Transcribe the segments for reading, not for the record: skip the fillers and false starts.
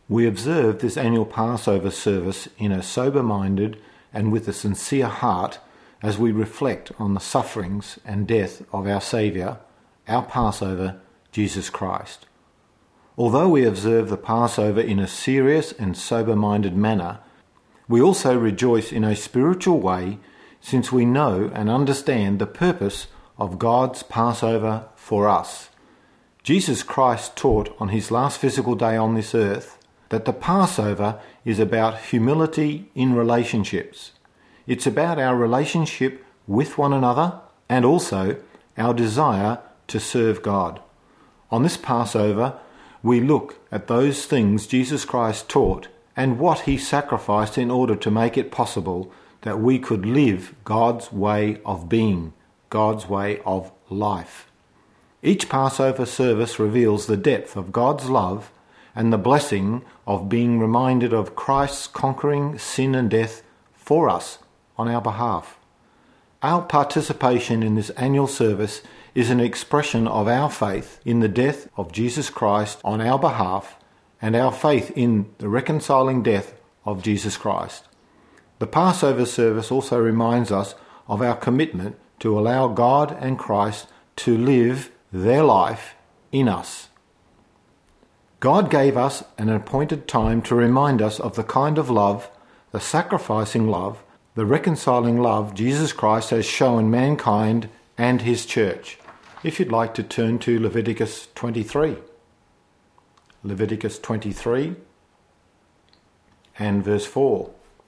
We observe this annual Passover service in a sober-minded and with a sincere heart as we reflect on the sufferings and death of our Saviour, our Passover, Jesus Christ. Although we observe the Passover in a serious and sober-minded manner, we also rejoice in a spiritual way since we know and understand the purpose of God's Passover for us. Jesus Christ taught on his last physical day on this earth that the Passover is about humility in relationships. It's about our relationship with one another and also our desire to serve God. On this Passover, we look at those things Jesus Christ taught and what he sacrificed in order to make it possible that we could live God's way of being, God's way of life. Each Passover service reveals the depth of God's love and the blessing of being reminded of Christ's conquering sin and death for us on our behalf. Our participation in this annual service is an expression of our faith in the death of Jesus Christ on our behalf and our faith in the reconciling death of Jesus Christ. The Passover service also reminds us of our commitment to allow God and Christ to live their life in us. God gave us an appointed time to remind us of the kind of love, the sacrificing love, the reconciling love Jesus Christ has shown mankind and his church. If you'd like to turn to Leviticus 23. Leviticus 23 and verse 4.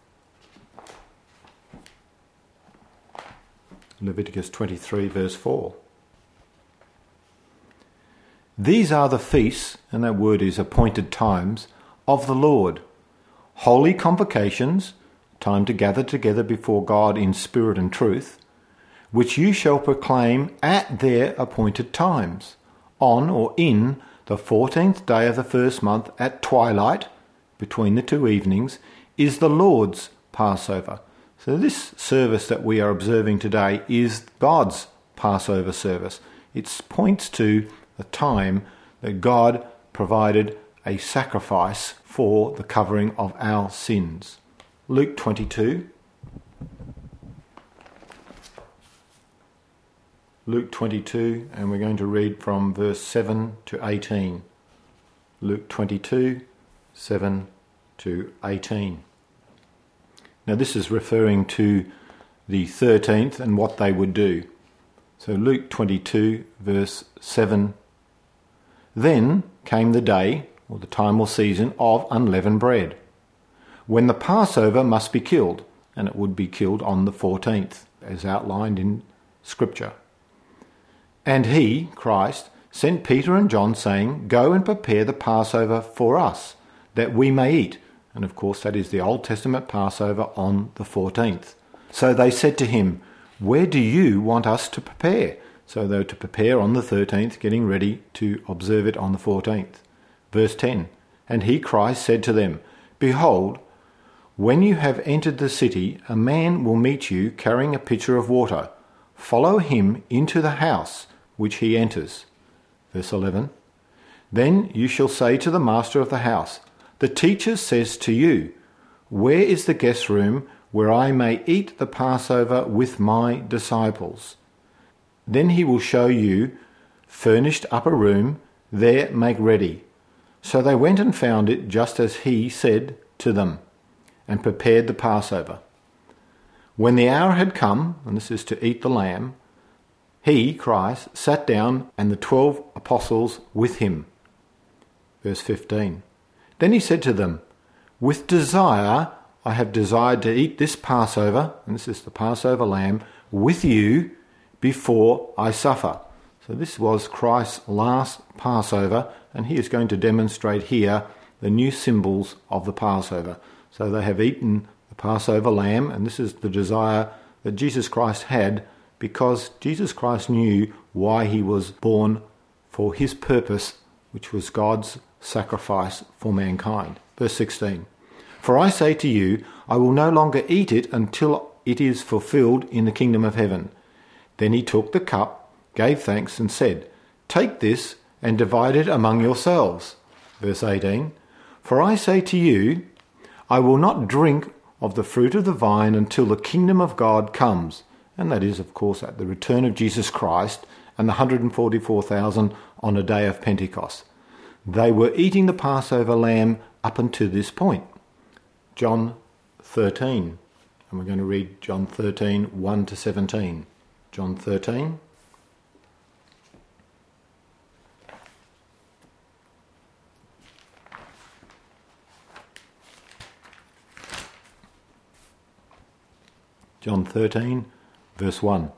Leviticus 23 verse 4. These are the feasts, and that word is appointed times, of the Lord. Holy convocations, time to gather together before God in spirit and truth, which you shall proclaim at their appointed times, on or in the 14th day of the first month at twilight, between the two evenings, is the Lord's Passover. So this service that we are observing today is God's Passover service. It points to the time that God provided a sacrifice for the covering of our sins. Luke 22. Luke 22, and we're going to read from verse 7 to 18. Luke 22, 7 to 18. Now this is referring to the 13th and what they would do. So Luke 22, verse 7. Then came the day, or the time or season, of unleavened bread, when the Passover must be killed, and it would be killed on the 14th, as outlined in Scripture. And he, Christ, sent Peter and John, saying, Go and prepare the Passover for us, that we may eat. And of course that is the Old Testament Passover on the 14th. So they said to him, Where do you want us to prepare? So they were to prepare on the 13th, getting ready to observe it on the 14th. Verse 10, And he, Christ, said to them, Behold, when you have entered the city, a man will meet you carrying a pitcher of water. Follow him into the house which he enters. Verse 11, Then you shall say to the master of the house, The teacher says to you, Where is the guest room where I may eat the Passover with my disciples? Then he will show you furnished upper room, there make ready. So they went and found it just as he said to them, and prepared the Passover. When the hour had come, and this is to eat the lamb, he, Christ, sat down, and the 12 apostles with him. Verse 15. Then he said to them, With desire I have desired to eat this Passover, and this is the Passover lamb, with you before I suffer. So this was Christ's last Passover, and he is going to demonstrate here the new symbols of the Passover. So they have eaten the Passover lamb, and this is the desire that Jesus Christ had, because Jesus Christ knew why he was born, for his purpose, which was God's sacrifice for mankind. Verse 16. For I say to you, I will no longer eat it until it is fulfilled in the kingdom of heaven. Then he took the cup, gave thanks, and said, Take this and divide it among yourselves. Verse 18. For I say to you, I will not drink of the fruit of the vine until the kingdom of God comes. And that is, of course, at the return of Jesus Christ and the 144,000 on a day of Pentecost. They were eating the Passover lamb up until this point. John 13. And we're going to read John 13, 1 to 17. John 13. John 13, verse 1.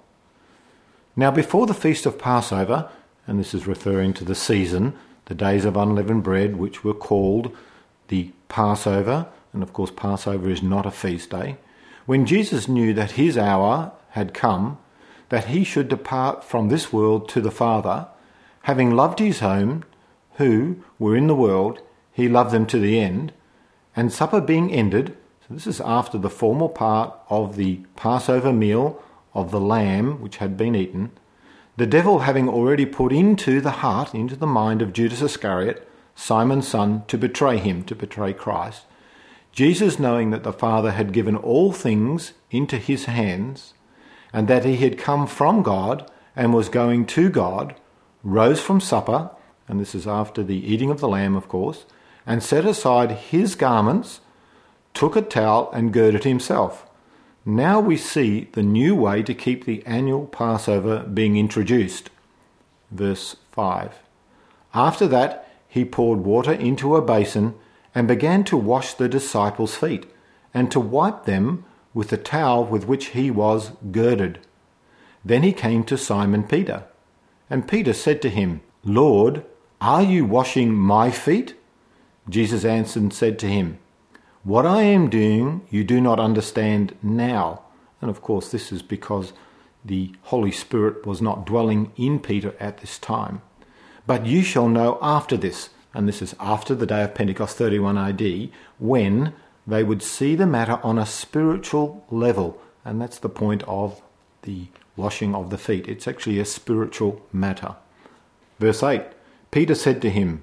Now before the feast of Passover, and this is referring to the season, the days of unleavened bread, which were called the Passover, and of course Passover is not a feast day, when Jesus knew that his hour had come, that he should depart from this world to the Father, having loved his own, who were in the world, he loved them to the end, and supper being ended, so this is after the formal part of the Passover meal of the lamb which had been eaten, the devil having already put into the heart, into the mind of Judas Iscariot, Simon's son, to betray him, to betray Christ, Jesus, knowing that the Father had given all things into his hands, and that he had come from God and was going to God, rose from supper, and this is after the eating of the lamb, of course, and set aside his garments, took a towel and girded himself. Now we see the new way to keep the annual Passover being introduced. Verse 5. After that, he poured water into a basin and began to wash the disciples' feet and to wipe them with the towel with which he was girded. Then he came to Simon Peter. And Peter said to him, Lord, are you washing my feet? Jesus answered and said to him, What I am doing you do not understand now. And of course this is because the Holy Spirit was not dwelling in Peter at this time. But you shall know after this, and this is after the day of Pentecost 31 AD, when they would see the matter on a spiritual level. And that's the point of the washing of the feet. It's actually a spiritual matter. Verse 8, Peter said to him,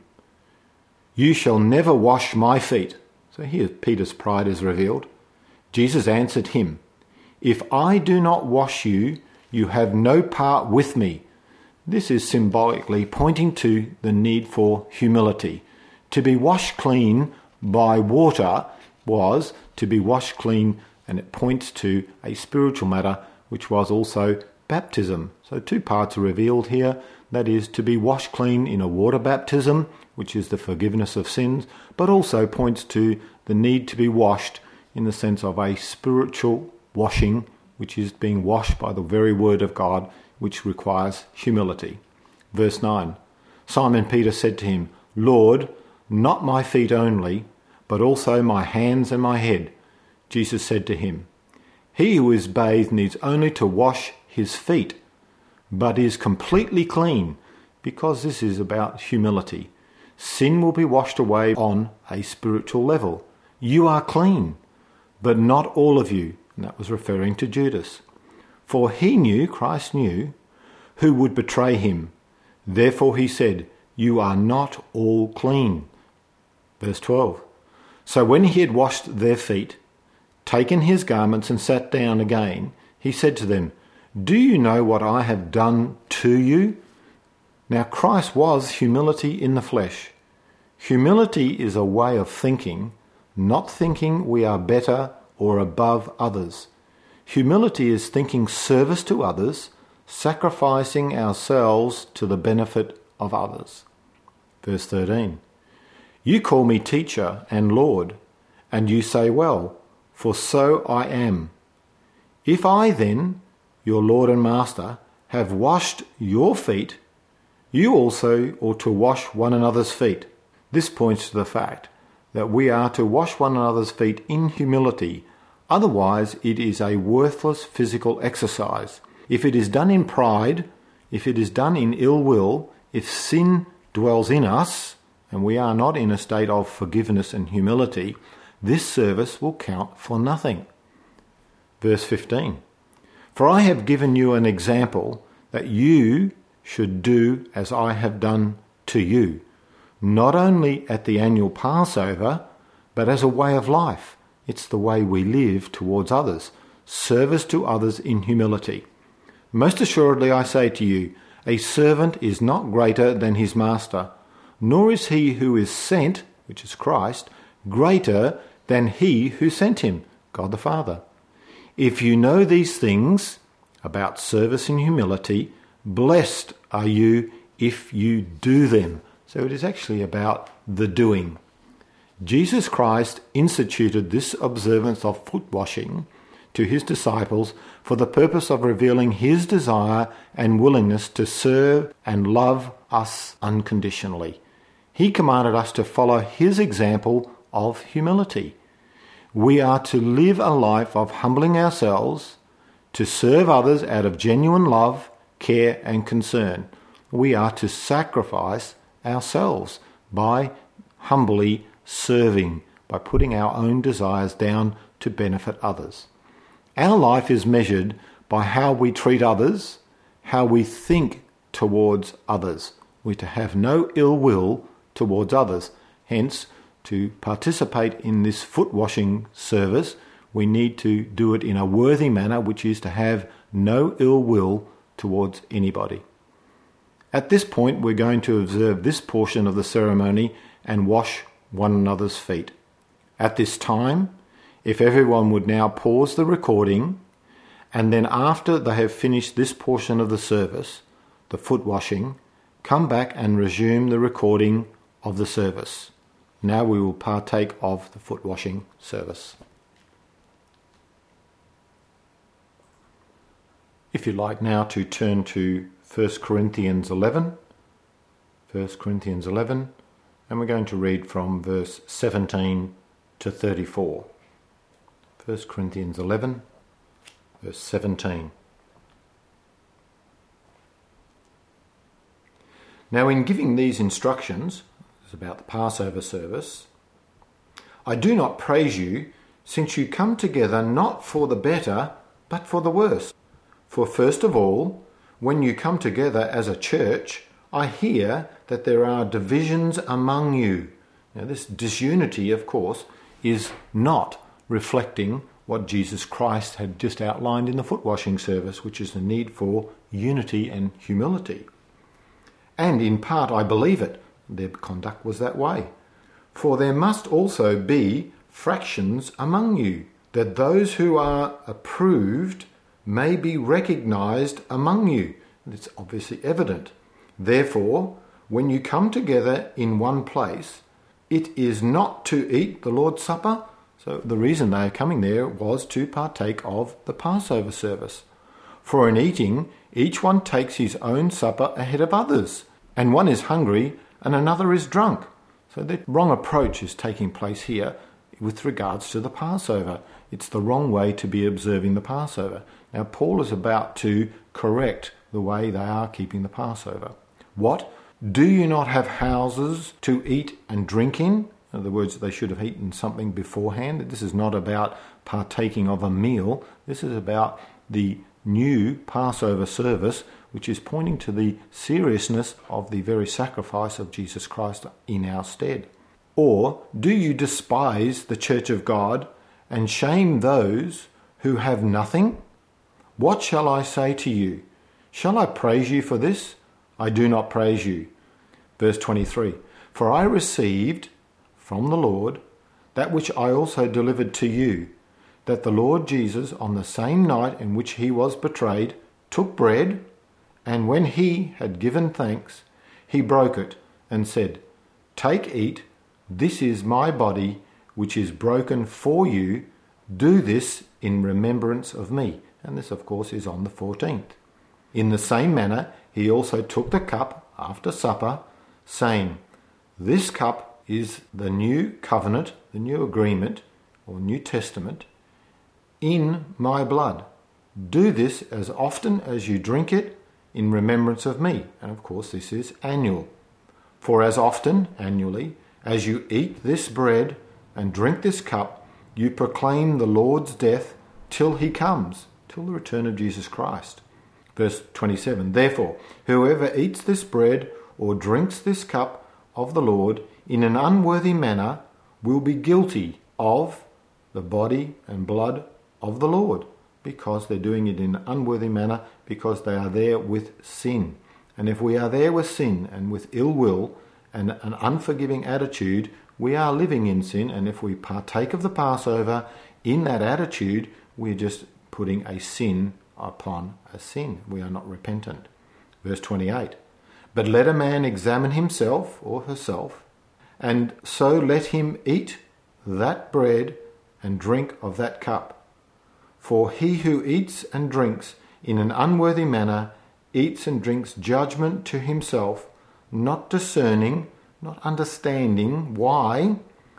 You shall never wash my feet. So here Peter's pride is revealed. Jesus answered him, If I do not wash you, you have no part with me. This is symbolically pointing to the need for humility. To be washed clean by water was to be washed clean, and it points to a spiritual matter, which was also baptism. So two parts are revealed here. That is, to be washed clean in a water baptism, which is the forgiveness of sins, but also points to the need to be washed in the sense of a spiritual washing, which is being washed by the very word of God, which requires humility. Verse 9, Simon Peter said to him, Lord, not my feet only, but also my hands and my head. Jesus said to him, He who is bathed needs only to wash his feet, but is completely clean, because this is about humility. Sin will be washed away on a spiritual level. You are clean, but not all of you. And that was referring to Judas. For he knew, Christ knew, who would betray him. Therefore he said, You are not all clean. Verse 12. So when he had washed their feet, taken his garments and sat down again, he said to them, Do you know what I have done to you? Now Christ was humility in the flesh. Humility is a way of thinking, not thinking we are better or above others. Humility is thinking service to others, sacrificing ourselves to the benefit of others. Verse 13. You call me teacher and Lord, and you say, Well, for so I am. If I then, your Lord and Master, have washed your feet, you also ought to wash one another's feet. This points to the fact that we are to wash one another's feet in humility. Otherwise, it is a worthless physical exercise. If it is done in pride, if it is done in ill will, if sin dwells in us, and we are not in a state of forgiveness and humility, this service will count for nothing. Verse 15. For I have given you an example that you should do as I have done to you. not only at the annual Passover, but as a way of life. It's the way we live towards others, service to others in humility. Most assuredly I say to you, a servant is not greater than his master, nor is he who is sent, which is Christ, greater than he who sent him, God the Father. If you know these things about service and humility, blessed are you if you do them. So it is actually about the doing. Jesus Christ instituted this observance of foot washing to his disciples for the purpose of revealing his desire and willingness to serve and love us unconditionally. He commanded us to follow his example of humility. We are to live a life of humbling ourselves, to serve others out of genuine love, care and concern. We are to sacrifice ourselves by humbly serving, by putting our own desires down to benefit others. Our life is measured by how we treat others, how we think towards others. We're to have no ill will towards others. Hence, to participate in this foot washing service, we need to do it in a worthy manner, which is to have no ill will towards anybody. At this point, we're going to observe this portion of the ceremony and wash one another's feet. At this time, if everyone would now pause the recording, and then after they have finished this portion of the service, the foot washing, come back and resume the recording of the service. Now we will partake of the foot washing service. If you'd like now to turn to 1 Corinthians 11, and we're going to read from verse 17 to 34. 1 Corinthians 11, verse 17. Now, in giving these instructions, it's about the Passover service, I do not praise you, since you come together not for the better, but for the worse. For first of all, when you come together as a church, I hear that there are divisions among you. Now, this disunity, of course, is not reflecting what Jesus Christ had just outlined in the foot washing service, which is the need for unity and humility. And in part I believe it. Their conduct was that way. For there must also be fractions among you, that those who are approved may be recognized among you. It's obviously evident. Therefore, when you come together in one place, it is not to eat the Lord's Supper. So the reason they are coming there was to partake of the Passover service. For in eating, each one takes his own supper ahead of others, and one is hungry and another is drunk. So the wrong approach is taking place here with regards to the Passover. It's the wrong way to be observing the Passover. Now Paul is about to correct the way they are keeping the Passover. What? Do you not have houses to eat and drink in? In other words, they should have eaten something beforehand. This is not about partaking of a meal. This is about the new Passover service, which is pointing to the seriousness of the very sacrifice of Jesus Christ in our stead. Or do you despise the church of God and shame those who have nothing? What shall I say to you? Shall I praise you for this? I do not praise you. Verse 23, for I received from the Lord that which I also delivered to you, that the Lord Jesus, on the same night in which he was betrayed, took bread, and when he had given thanks, he broke it and said, take, eat, this is my body, which is broken for you. Do this in remembrance of me. And this, of course, is on the 14th. In the same manner, he also took the cup after supper, saying, this cup is the new covenant, the new agreement, or New Testament, in my blood. Do this as often as you drink it in remembrance of me. And of course, this is annual. For as often, annually, as you eat this bread and drink this cup, you proclaim the Lord's death till he comes, till the return of Jesus Christ. Verse 27, therefore, whoever eats this bread or drinks this cup of the Lord in an unworthy manner will be guilty of the body and blood of the Lord, because they're doing it in an unworthy manner, because they are there with sin. And if we are there with sin and with ill will and an unforgiving attitude, we are living in sin. And if we partake of the Passover in that attitude, we're just putting a sin upon a sin. We are not repentant. Verse 28. But let a man examine himself or herself, and so let him eat that bread and drink of that cup. For he who eats and drinks in an unworthy manner eats and drinks judgment to himself, not discerning, not understanding why,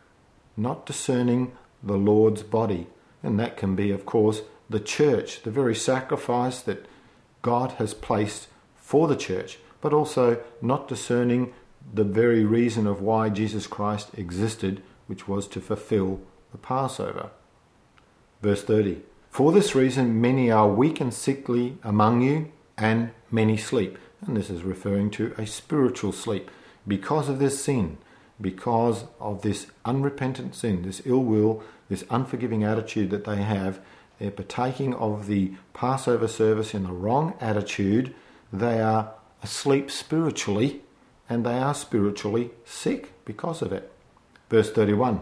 not discerning the Lord's body. And that can be, of course, the church, the very sacrifice that God has placed for the church, but also not discerning the very reason of why Jesus Christ existed, which was to fulfill the Passover. Verse 30. For this reason many are weak and sickly among you, and many sleep. And this is referring to a spiritual sleep because of this sin, because of this unrepentant sin, this ill will, this unforgiving attitude that they have. They're partaking of the Passover service in the wrong attitude. They are asleep spiritually, and they are spiritually sick because of it. Verse 31.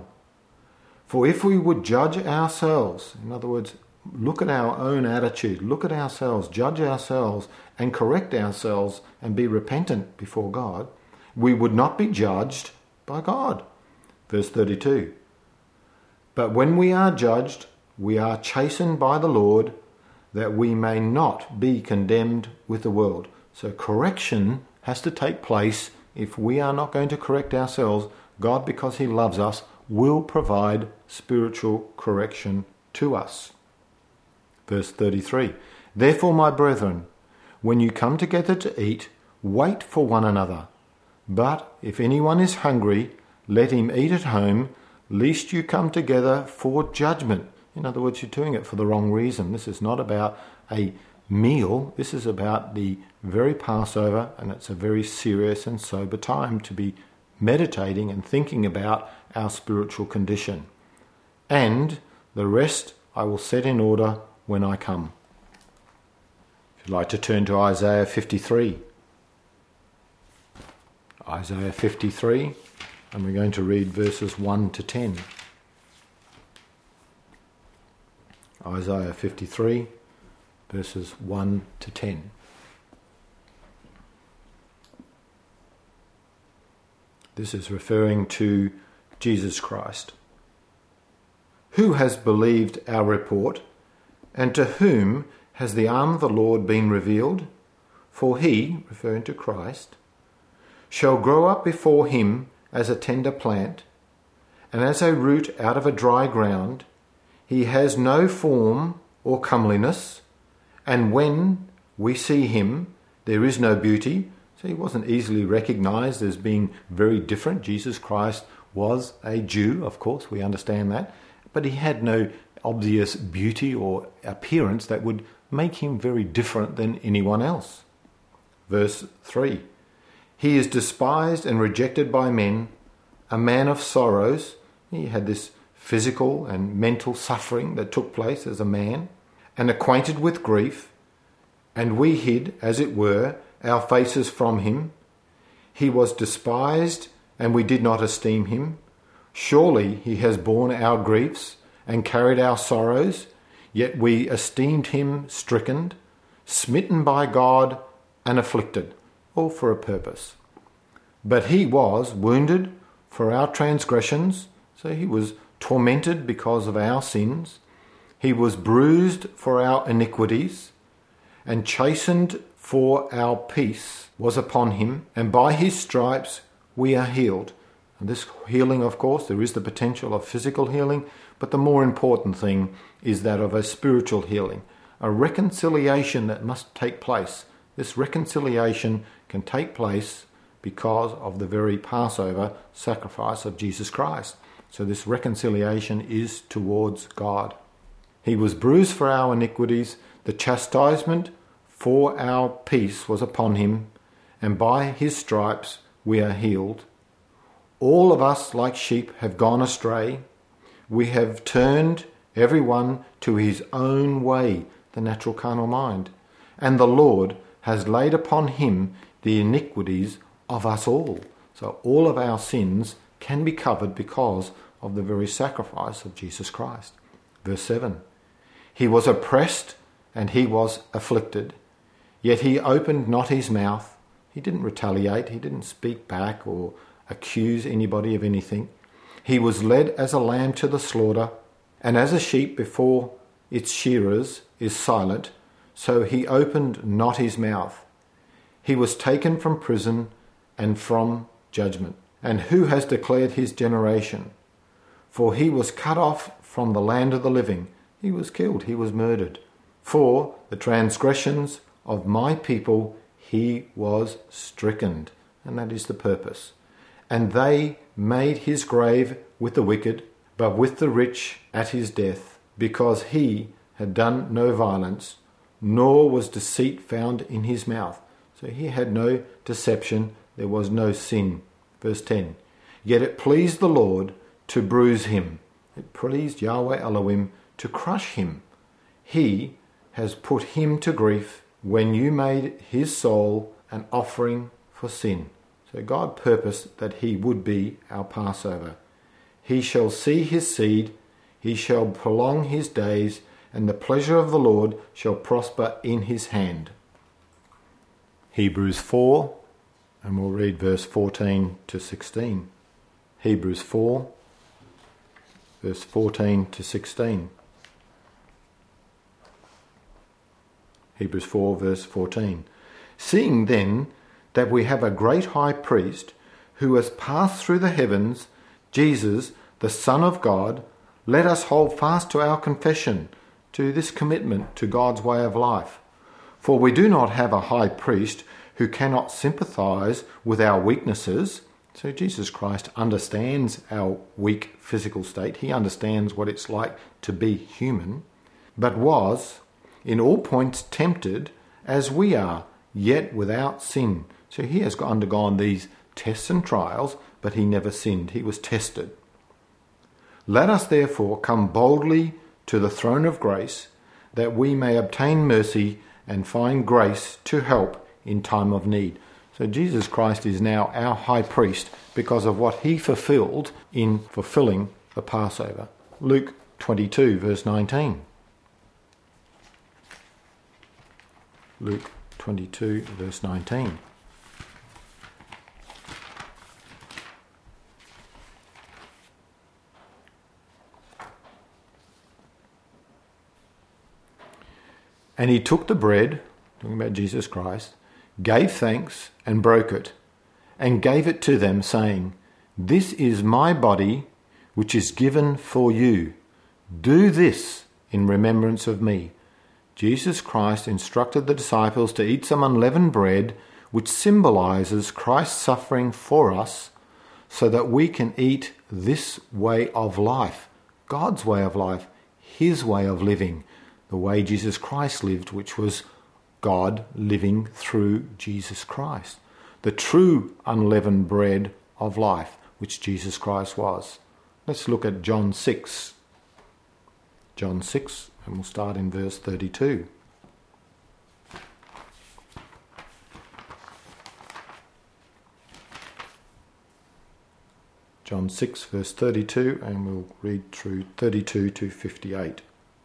For if we would judge ourselves, in other words, look at our own attitude, look at ourselves, judge ourselves and correct ourselves and be repentant before God, we would not be judged by God. Verse 32. But when we are judged, we are chastened by the Lord, that we may not be condemned with the world. So correction has to take place. If we are not going to correct ourselves, God, because he loves us, will provide spiritual correction to us. Verse 33. Therefore, my brethren, when you come together to eat, wait for one another. But if anyone is hungry, let him eat at home, lest you come together for judgment. In other words, you're doing it for the wrong reason. This is not about a meal. This is about the very Passover, and it's a very serious and sober time to be meditating and thinking about our spiritual condition. And the rest I will set in order when I come. If you'd like to turn to Isaiah 53. Isaiah 53, and we're going to read verses 1 to 10. Isaiah 53, verses 1 to 10. This is referring to Jesus Christ. Who has believed our report, and to whom has the arm of the Lord been revealed? For he, referring to Christ, shall grow up before him as a tender plant, and as a root out of a dry ground. He has no form or comeliness, and when we see him, there is no beauty. So he wasn't easily recognized as being very different. Jesus Christ was a Jew, of course, we understand that, but he had no obvious beauty or appearance that would make him very different than anyone else. Verse 3. He is despised and rejected by men, a man of sorrows. He had this physical and mental suffering that took place as a man, and acquainted with grief, and we hid, as it were, our faces from him. He was despised, and we did not esteem him. Surely he has borne our griefs and carried our sorrows, yet we esteemed him stricken, smitten by God, and afflicted, all for a purpose. But he was wounded for our transgressions, so he was tormented because of our sins. He was bruised for our iniquities, and chastened for our peace was upon him, and by his stripes we are healed. And this healing, of course, there is the potential of physical healing, but the more important thing is that of a spiritual healing, a reconciliation that must take place. This reconciliation can take place because of the very Passover sacrifice of Jesus Christ. So this reconciliation is towards God. He was bruised for our iniquities, the chastisement for our peace was upon him, and by his stripes we are healed. All of us like sheep have gone astray. We have turned every one to his own way, the natural carnal mind. And the Lord has laid upon him the iniquities of us all. So all of our sins can be covered because of the very sacrifice of Jesus Christ. Verse 7. He was oppressed and he was afflicted, yet he opened not his mouth. He didn't retaliate, he didn't speak back or accuse anybody of anything. He was led as a lamb to the slaughter, and as a sheep before its shearers is silent, so he opened not his mouth. He was taken from prison and from judgment. And who has declared his generation? For he was cut off from the land of the living. He was killed, he was murdered. For the transgressions of my people he was stricken. And that is the purpose. And they made his grave with the wicked, but with the rich at his death, because he had done no violence, nor was deceit found in his mouth. So he had no deception, there was no sin. Verse 10. Yet it pleased the Lord to bruise him. It pleased Yahweh Elohim to crush him. He has put him to grief when you made his soul an offering for sin. So God purposed that he would be our Passover. He shall see his seed, he shall prolong his days, and the pleasure of the Lord shall prosper in his hand. Hebrews 4, and we'll read verse 14 to 16. Hebrews 4, verse 14 to 16. Hebrews 4, verse 14. Seeing then that we have a great high priest who has passed through the heavens, Jesus, the Son of God, let us hold fast to our confession, to this commitment to God's way of life. For we do not have a high priest who cannot sympathize with our weaknesses. So Jesus Christ understands our weak physical state. He understands what it's like to be human, but was in all points tempted as we are, yet without sin. So he has undergone these tests and trials, but he never sinned. He was tested. Let us therefore come boldly to the throne of grace, that we may obtain mercy and find grace to help in time of need. So Jesus Christ is now our high priest because of what he fulfilled in fulfilling the Passover. Luke 22, verse 19. Luke 22, verse 19. And he took the bread, talking about Jesus Christ, gave thanks and broke it, and gave it to them, saying, This is my body, which is given for you. Do this in remembrance of me. Jesus Christ instructed the disciples to eat some unleavened bread, which symbolizes Christ's suffering for us, so that we can eat this way of life, God's way of life, his way of living, the way Jesus Christ lived, which was God living through Jesus Christ. The true unleavened bread of life, which Jesus Christ was. Let's look at John 6. John 6, and we'll start in verse 32. John 6, verse 32, and we'll read through 32 to 58.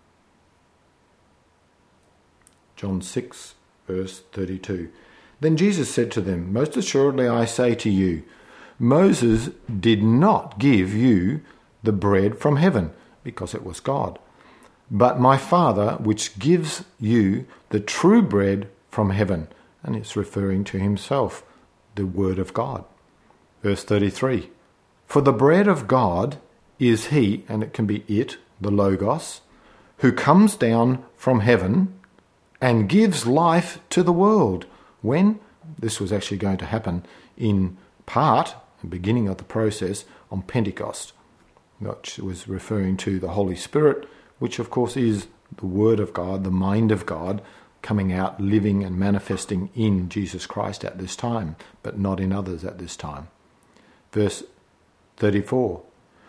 John 6, verse 32. Then Jesus said to them, Most assuredly I say to you, Moses did not give you the bread from heaven, because it was God, but my Father which gives you the true bread from heaven. And it's referring to himself, the Word of God. Verse 33. For the bread of God is he, and it can be it, the Logos, who comes down from heaven and gives life to the world. When? This was actually going to happen in part, the beginning of the process, on Pentecost, which was referring to the Holy Spirit, which of course is the Word of God, the mind of God, coming out, living and manifesting in Jesus Christ at this time, but not in others at this time. Verse 34.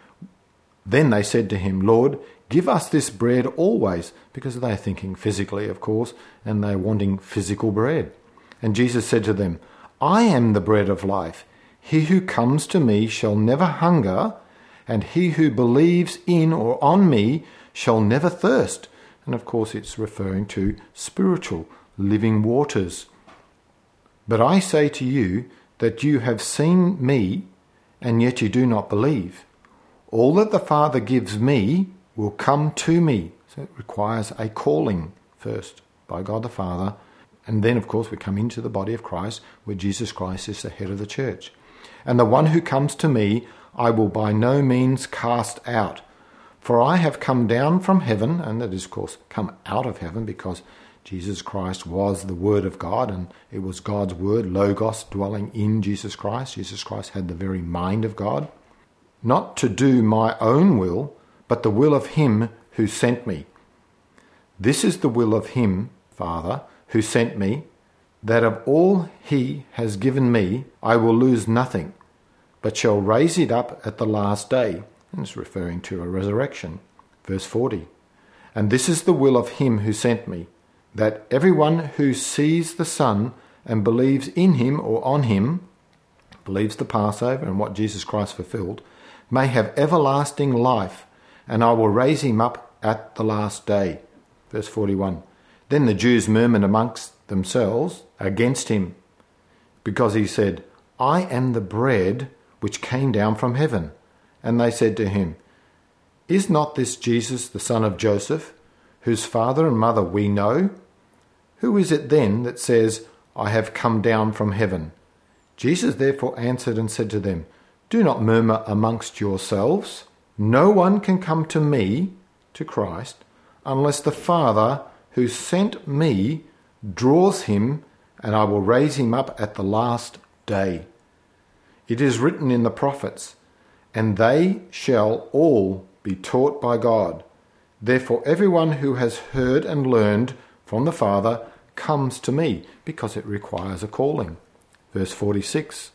Then they said to him, Lord, give us this bread always, because they're thinking physically, of course, and they're wanting physical bread. And Jesus said to them, I am the bread of life. He who comes to me shall never hunger, and he who believes in or on me shall never thirst. And of course it's referring to spiritual, living waters. But I say to you that you have seen me, and yet you do not believe. All that the Father gives me will come to me. So it requires a calling first by God the Father. And then, of course, we come into the body of Christ, where Jesus Christ is the head of the church. And the one who comes to me, I will by no means cast out. For I have come down from heaven, and that is, of course, come out of heaven, because Jesus Christ was the Word of God, and it was God's Word, Logos, dwelling in Jesus Christ. Jesus Christ had the very mind of God. Not to do my own will, but the will of him who sent me. This is the will of him, Father, who sent me, that of all he has given me, I will lose nothing, but shall raise it up at the last day. And it's referring to a resurrection. Verse 40. And this is the will of him who sent me, that everyone who sees the Son and believes in him or on him, believes the Passover and what Jesus Christ fulfilled, may have everlasting life, and I will raise him up at the last day. Verse 41. Then the Jews murmured amongst themselves against him, because he said, I am the bread which came down from heaven. And they said to him, Is not this Jesus the son of Joseph, whose father and mother we know? Who is it then that says, I have come down from heaven? Jesus therefore answered and said to them, Do not murmur amongst yourselves. No one can come to me, to Christ, unless the Father who sent me draws him, and I will raise him up at the last day. It is written in the prophets, and they shall all be taught by God. Therefore everyone who has heard and learned from the Father comes to me, because it requires a calling. Verse 46.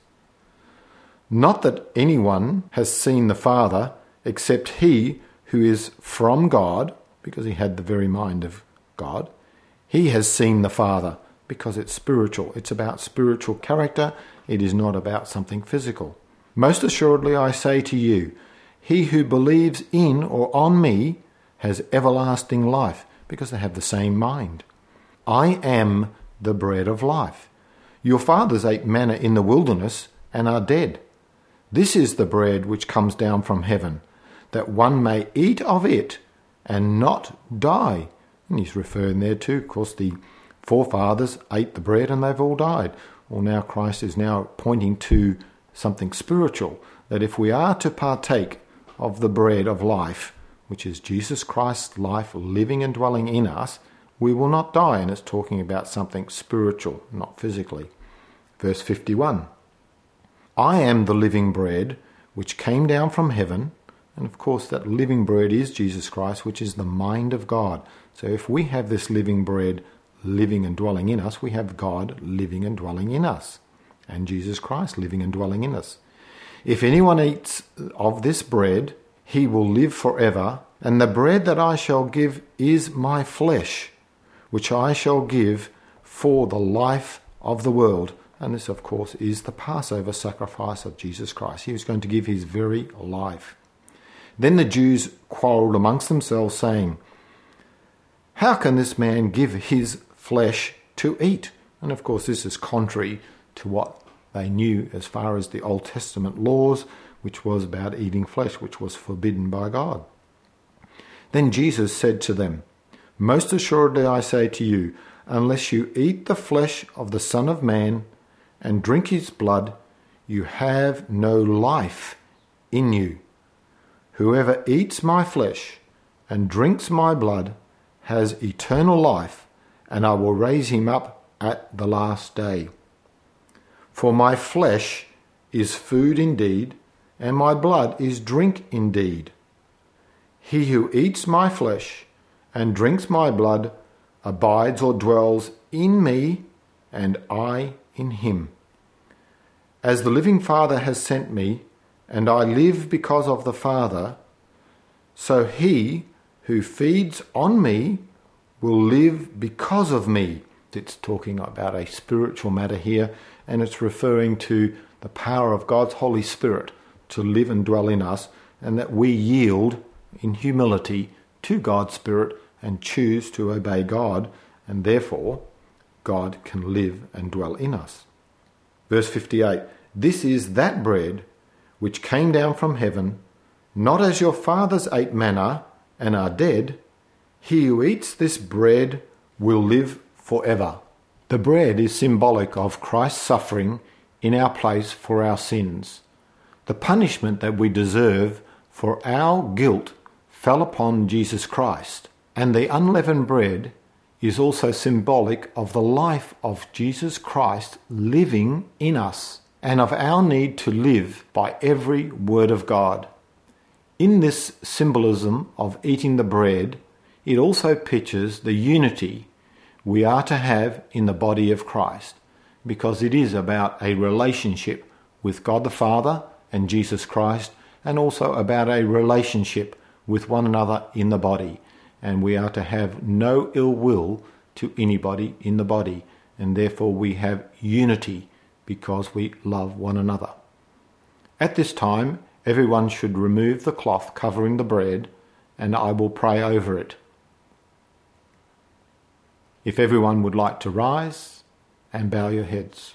Not that anyone has seen the Father except he who is from God, because he had the very mind of God. He has seen the Father, because it's spiritual. It's about spiritual character. It is not about something physical. Most assuredly I say to you, he who believes in or on me has everlasting life, because they have the same mind. I am the bread of life. Your fathers ate manna in the wilderness and are dead. This is the bread which comes down from heaven, that one may eat of it and not die. And he's referring there to, of course, the forefathers ate the bread and they've all died. Well, now Christ is now pointing to something spiritual, that if we are to partake of the bread of life, which is Jesus Christ's life living and dwelling in us, we will not die. And it's talking about something spiritual, not physically. Verse 51. I am the living bread which came down from heaven. And of course that living bread is Jesus Christ, which is the mind of God. So if we have this living bread living and dwelling in us, we have God living and dwelling in us, and Jesus Christ living and dwelling in us. If anyone eats of this bread, he will live forever, and the bread that I shall give is my flesh, which I shall give for the life of the world. And this, of course, is the Passover sacrifice of Jesus Christ. He was going to give his very life. Then the Jews quarrelled amongst themselves, saying, How can this man give his flesh to eat? And of course, this is contrary to what they knew as far as the Old Testament laws, which was about eating flesh, which was forbidden by God. Then Jesus said to them, Most assuredly I say to you, unless you eat the flesh of the Son of Man and drink his blood, you have no life in you. Whoever eats my flesh and drinks my blood has eternal life, and I will raise him up at the last day. For my flesh is food indeed, and my blood is drink indeed. He who eats my flesh and drinks my blood abides or dwells in me, and I in him. As the living Father has sent me, and I live because of the Father, so he who feeds on me will live because of me. It's talking about a spiritual matter here, and it's referring to the power of God's Holy Spirit to live and dwell in us, and that we yield in humility to God's Spirit and choose to obey God, and therefore God can live and dwell in us. Verse 58, this is that bread which came down from heaven, not as your fathers ate manna and are dead. He who eats this bread will live forever. The bread is symbolic of Christ's suffering in our place for our sins. The punishment that we deserve for our guilt fell upon Jesus Christ, and the unleavened bread is also symbolic of the life of Jesus Christ living in us and of our need to live by every word of God. In this symbolism of eating the bread, it also pictures the unity we are to have in the body of Christ, because it is about a relationship with God the Father and Jesus Christ, and also about a relationship with one another in the body. And we are to have no ill will to anybody in the body, and therefore we have unity because we love one another. At this time, everyone should remove the cloth covering the bread, and I will pray over it. If everyone would like to rise and bow your heads.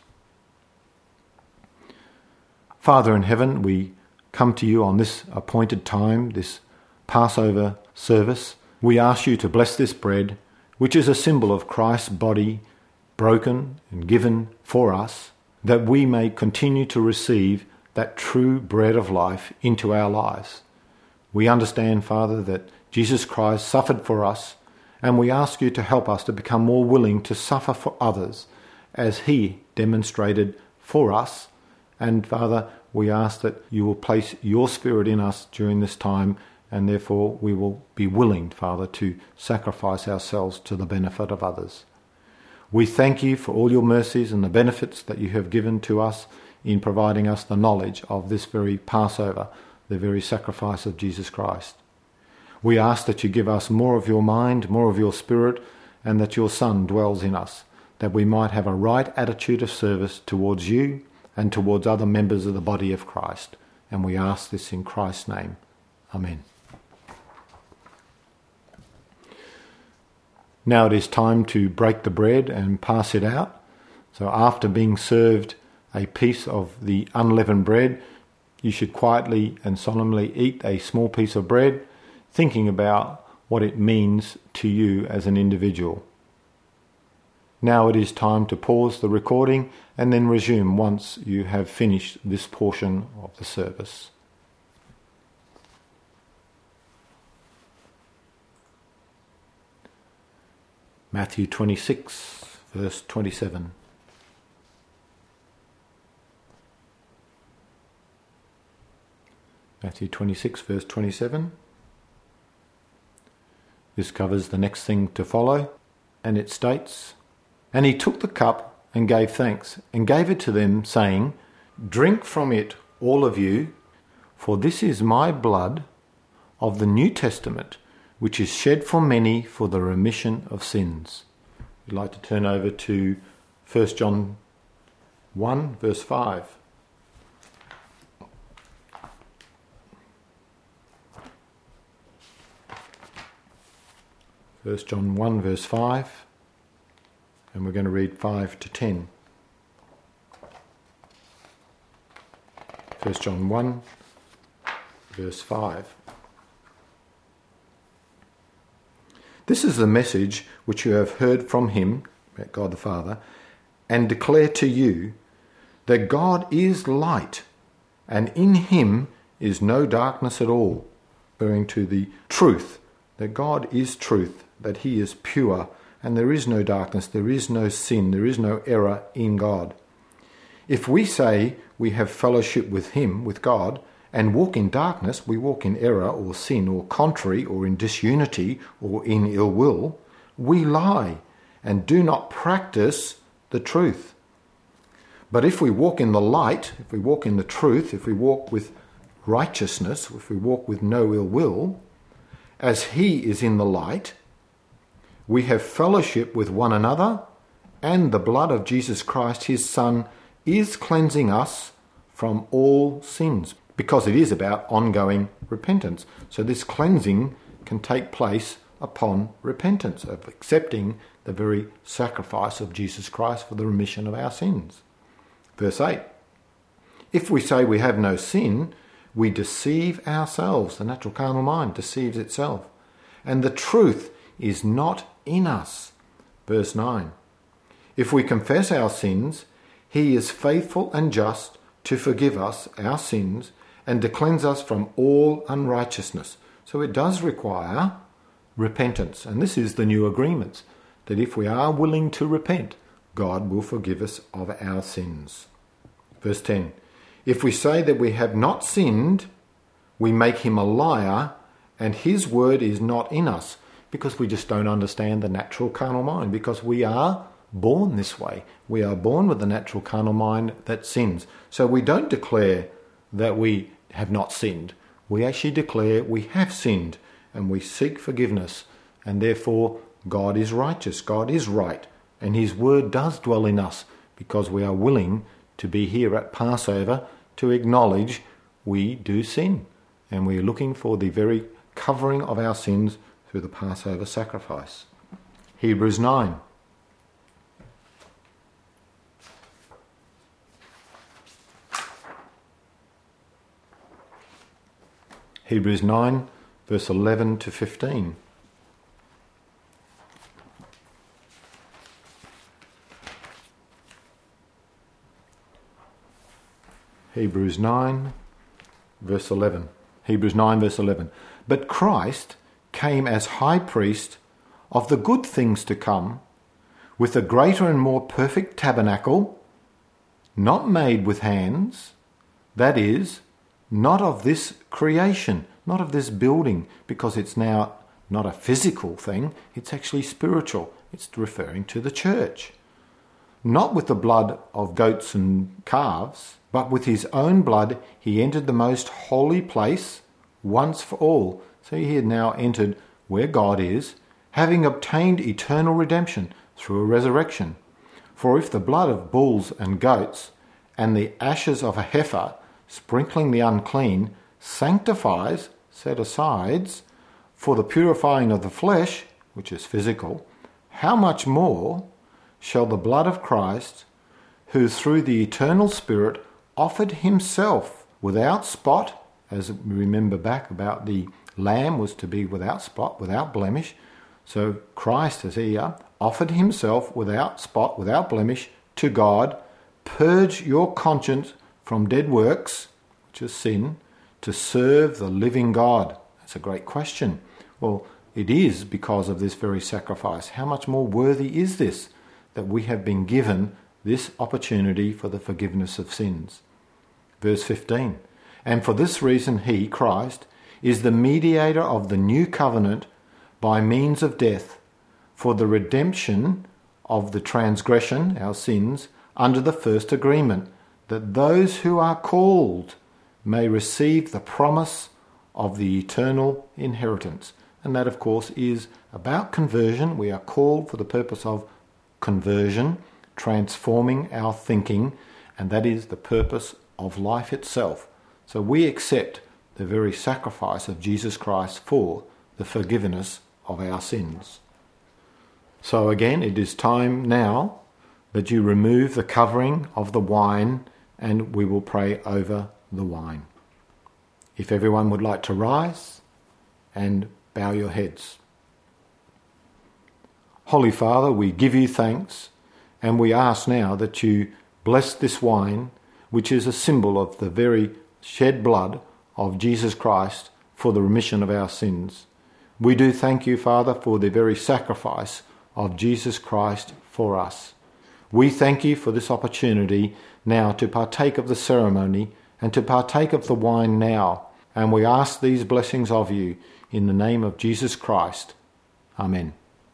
Father in heaven, we come to you on this appointed time, this Passover service. We ask you to bless this bread, which is a symbol of Christ's body broken and given for us, that we may continue to receive that true bread of life into our lives. We understand, Father, that Jesus Christ suffered for us, and we ask you to help us to become more willing to suffer for others as he demonstrated for us. And Father, we ask that you will place your Spirit in us during this time, and therefore we will be willing, Father, to sacrifice ourselves to the benefit of others. We thank you for all your mercies and the benefits that you have given to us in providing us the knowledge of this very Passover, the very sacrifice of Jesus Christ. We ask that you give us more of your mind, more of your Spirit, and that your Son dwells in us, that we might have a right attitude of service towards you and towards other members of the body of Christ. And we ask this in Christ's name. Amen. Now it is time to break the bread and pass it out. So after being served a piece of the unleavened bread, you should quietly and solemnly eat a small piece of bread, thinking about what it means to you as an individual. Now it is time to pause the recording and then resume once you have finished this portion of the service. Matthew 26, verse 27. Matthew 26, verse 27. This covers the next thing to follow, and it states, "And he took the cup and gave thanks, and gave it to them, saying, 'Drink from it, all of you, for this is my blood of the New Testament, which is shed for many for the remission of sins.'" We'd like to turn over to 1 John 1, verse 5. 1 John 1 verse 5, and we're going to read 5 to 10. 1 John 1 verse 5. "This is the message which you have heard from him," God the Father, "and declare to you, that God is light, and in him is no darkness at all," referring to the truth, that God is truth, that he is pure, and there is no darkness, there is no sin, there is no error in God. If we say we have fellowship with him, with God, and walk in darkness, we walk in error or sin or contrary or in disunity or in ill will, we lie and do not practice the truth. But if we walk in the light, if we walk in the truth, if we walk with righteousness, if we walk with no ill will, as he is in the light, we have fellowship with one another, and the blood of Jesus Christ, his Son, is cleansing us from all sins, because it is about ongoing repentance. So this cleansing can take place upon repentance, of accepting the very sacrifice of Jesus Christ for the remission of our sins. Verse 8, if we say we have no sin, we deceive ourselves. The natural carnal mind deceives itself, and the truth is not in us. Verse 9, if we confess our sins, he is faithful and just to forgive us our sins and to cleanse us from all unrighteousness. So it does require repentance. And this is the new agreement, that if we are willing to repent, God will forgive us of our sins. Verse 10, if we say that we have not sinned, we make him a liar, and his word is not in us, because we just don't understand the natural carnal mind, because we are born this way. We are born with the natural carnal mind that sins. So we don't declare that we have not sinned. We actually declare we have sinned, and we seek forgiveness, and therefore God is righteous, God is right, and his word does dwell in us, because we are willing to be here at Passover to acknowledge we do sin, and we are looking for the very covering of our sins through the Passover sacrifice. Hebrews 9. Hebrews 9, verse 11 to 15. Hebrews 9, verse 11. Hebrews 9, verse 11. But Christ came as high priest of the good things to come, with a greater and more perfect tabernacle, not made with hands, that is, not of this creation, not of this building, because it's now not a physical thing, it's actually spiritual. It's referring to the church. Not with the blood of goats and calves, but with his own blood he entered the most holy place once for all. So he had now entered where God is, having obtained eternal redemption through a resurrection. For if the blood of bulls and goats and the ashes of a heifer, sprinkling the unclean, sanctifies, set aside, for the purifying of the flesh, which is physical, how much more shall the blood of Christ, who through the eternal Spirit offered himself without spot, as we remember back about the lamb was to be without spot, without blemish, so Christ as here offered himself without spot, without blemish to God, purge your conscience from dead works, which is sin, to serve the living God. That's a great question. Well, it is because of this very sacrifice. How much more worthy is this, that we have been given this opportunity for the forgiveness of sins? Verse 15, and for this reason he, Christ, is the mediator of the new covenant by means of death, for the redemption of the transgression, our sins, under the first agreement, that those who are called may receive the promise of the eternal inheritance. And that, of course, is about conversion. We are called for the purpose of conversion, transforming our thinking, and that is the purpose of life itself. So we accept the very sacrifice of Jesus Christ for the forgiveness of our sins. So again, it is time now that you remove the covering of the wine, and we will pray over the wine. If everyone would like to rise and bow your heads. Holy Father, we give you thanks, and we ask now that you bless this wine, which is a symbol of the very shed blood of Jesus Christ for the remission of our sins. We do thank you, Father, for the very sacrifice of Jesus Christ for us. We thank you for this opportunity now to partake of the ceremony and to partake of the wine now. And we ask these blessings of you in the name of Jesus Christ. Amen.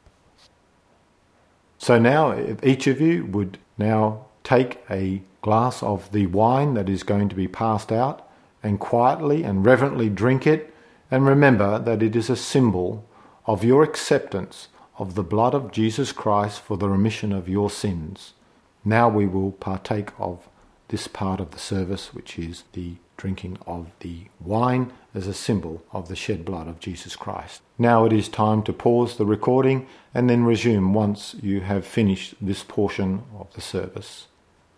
So now, if each of you would now take a glass of the wine that is going to be passed out, and quietly and reverently drink it, and remember that it is a symbol of your acceptance of the blood of Jesus Christ for the remission of your sins. Now we will partake of this part of the service, which is the drinking of the wine as a symbol of the shed blood of Jesus Christ. Now it is time to pause the recording and then resume once you have finished this portion of the service.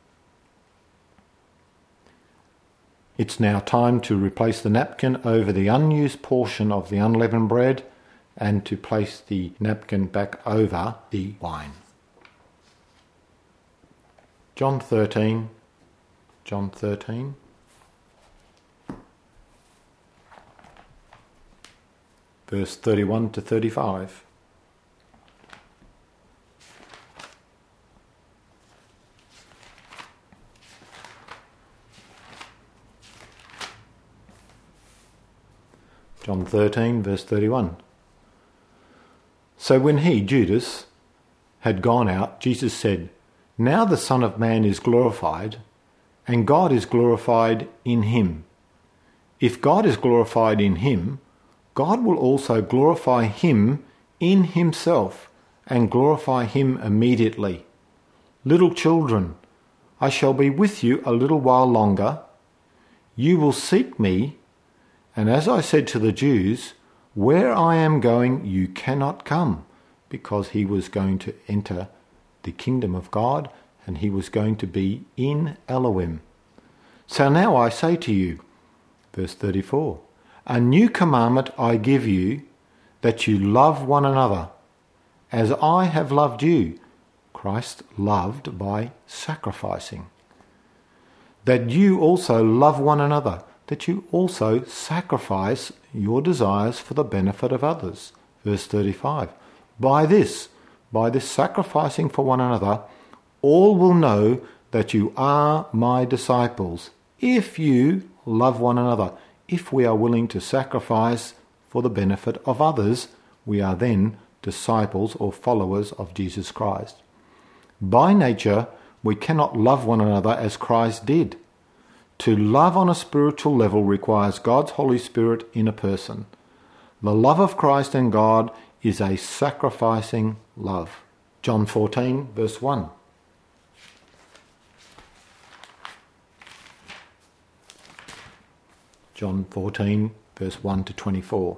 It's now time to replace the napkin over the unused portion of the unleavened bread and to place the napkin back over the wine. John 13, verse 31 to 35. John 13, verse 31. So when he, Judas, had gone out, Jesus said, "Now the Son of Man is glorified, and God is glorified in him. If God is glorified in him, God will also glorify him in himself, and glorify him immediately. Little children, I shall be with you a little while longer. You will seek me, and as I said to the Jews, where I am going you cannot come," because he was going to enter the kingdom of God and he was going to be in Elohim. "So now I say to you," verse 34, "a new commandment I give you, that you love one another, as I have loved you." Christ loved by sacrificing. "That you also love one another," that you also sacrifice your desires for the benefit of others. Verse 35, By this sacrificing for one another, all will know that you are my disciples, if you love one another." If we are willing to sacrifice for the benefit of others, we are then disciples or followers of Jesus Christ. By nature, we cannot love one another as Christ did. To love on a spiritual level requires God's Holy Spirit in a person. The love of Christ and God is a sacrificing love. John 14, verse 1. John 14, verse 1 to 24.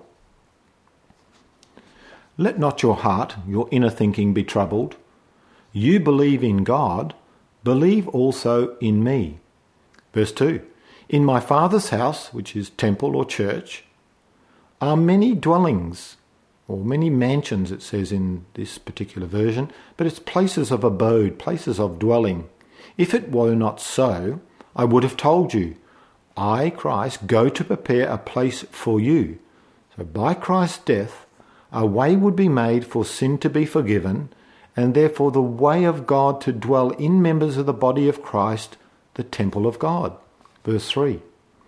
"Let not your heart, your inner thinking, be troubled. You believe in God, believe also in me." Verse 2, "In my Father's house," which is temple or church, "are many dwellings," or many mansions it says in this particular version, but it's places of abode, places of dwelling. "If it were not so, I would have told you. I, Christ, go to prepare a place for you." So by Christ's death, a way would be made for sin to be forgiven, and therefore the way of God to dwell in members of the body of Christ, the temple of God. Verse 3,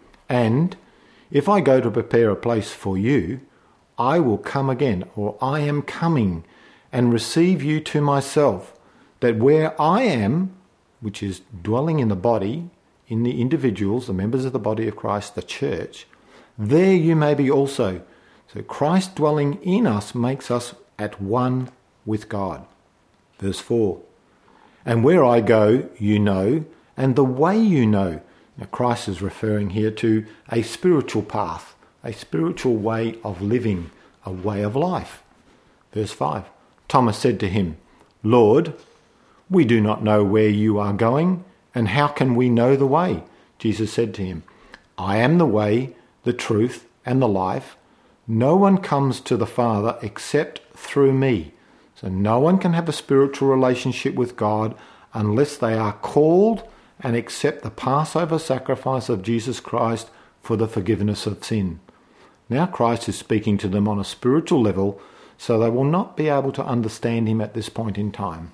"And if I go to prepare a place for you, I will come again," or "I am coming, "and receive you to myself, that where I am," which is dwelling in the body, in the individuals, the members of the body of Christ, the church, "there you may be also." So Christ dwelling in us makes us at one with God. Verse 4, "And where I go, you know, and the way you know." Now Christ is referring here to a spiritual path, a spiritual way of living, a way of life. Verse 5, "Thomas said to him, 'Lord, we do not know where you are going, and how can we know the way?' Jesus said to him, 'I am the way, the truth, and the life. No one comes to the Father except through me.'" So no one can have a spiritual relationship with God unless they are called and accept the Passover sacrifice of Jesus Christ for the forgiveness of sin. Now Christ is speaking to them on a spiritual level, so they will not be able to understand him at this point in time.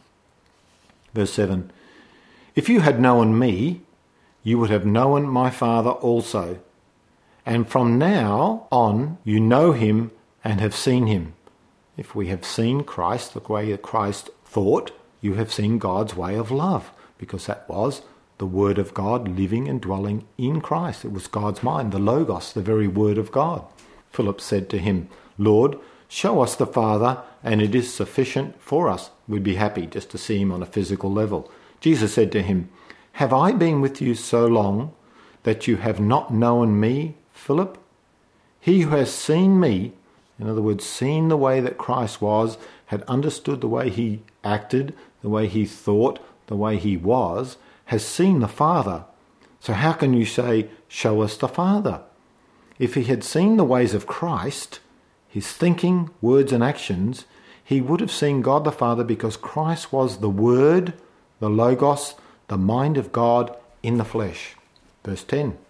Verse 7, "If you had known me, you would have known my Father also. And from now on you know him and have seen him." If we have seen Christ the way that Christ thought, you have seen God's way of love, because that was the Word of God living and dwelling in Christ. It was God's mind, the Logos, the very Word of God. Philip said to him, Lord, show us the Father, and it is sufficient for us. We'd be happy just to see him on a physical level. Jesus said to him, have I been with you so long that you have not known me, Philip? He who has seen me, in other words, seen the way that Christ was, had understood the way he acted, the way he thought, the way he was, has seen the Father. So how can you say, show us the Father? If he had seen the ways of Christ, his thinking, words and actions, he would have seen God the Father, because Christ was the Word, the Logos, the mind of God in the flesh. Verse 10.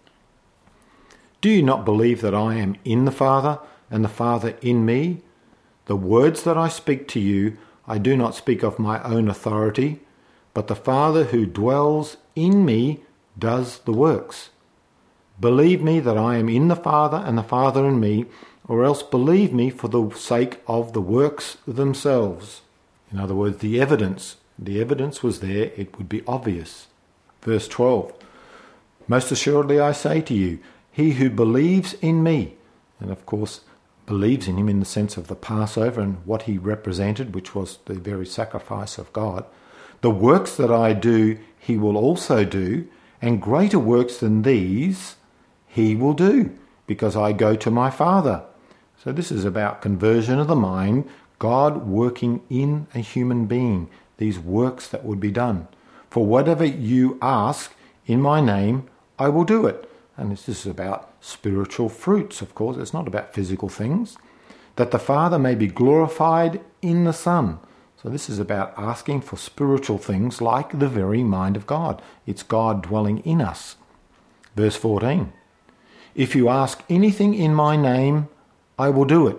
Do you not believe that I am in the Father, and the Father in me? The words that I speak to you, I do not speak of my own authority, but the Father who dwells in me does the works. Believe me that I am in the Father and the Father in me, or else believe me for the sake of the works themselves. In other words, the evidence was there, it would be obvious. Verse 12. Most assuredly I say to you, he who believes in me, and of course believes in him in the sense of the Passover and what he represented, which was the very sacrifice of God, the works that I do, he will also do, and greater works than these he will do, because I go to my Father. So this is about conversion of the mind, God working in a human being, these works that would be done. For whatever you ask in my name, I will do it. And this is about spiritual fruits, of course. It's not about physical things. That the Father may be glorified in the Son. So this is about asking for spiritual things like the very mind of God. It's God dwelling in us. Verse 14. If you ask anything in my name, I will do it.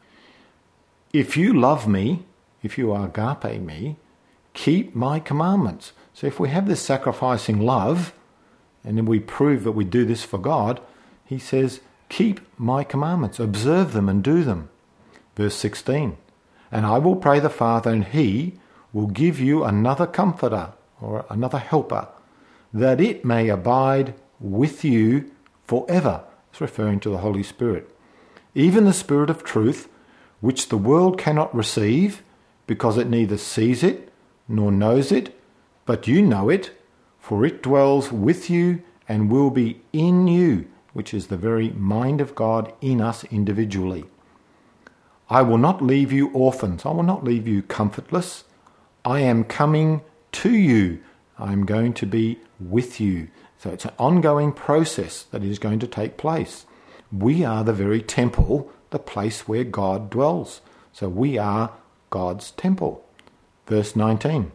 If you love me, if you agape me, keep my commandments. So if we have this sacrificing love, and then we prove that we do this for God, he says, keep my commandments, observe them and do them. Verse 16. And I will pray the Father, and he will give you another comforter, or another helper, that it may abide with you forever. It's referring to the Holy Spirit. Even the Spirit of truth, which the world cannot receive, because it neither sees it nor knows it, but you know it, for it dwells with you and will be in you, which is the very mind of God in us individually. I will not leave you orphans. I will not leave you comfortless. I am coming to you. I am going to be with you. So it's an ongoing process that is going to take place. We are the very temple, the place where God dwells. So we are God's temple. Verse 19.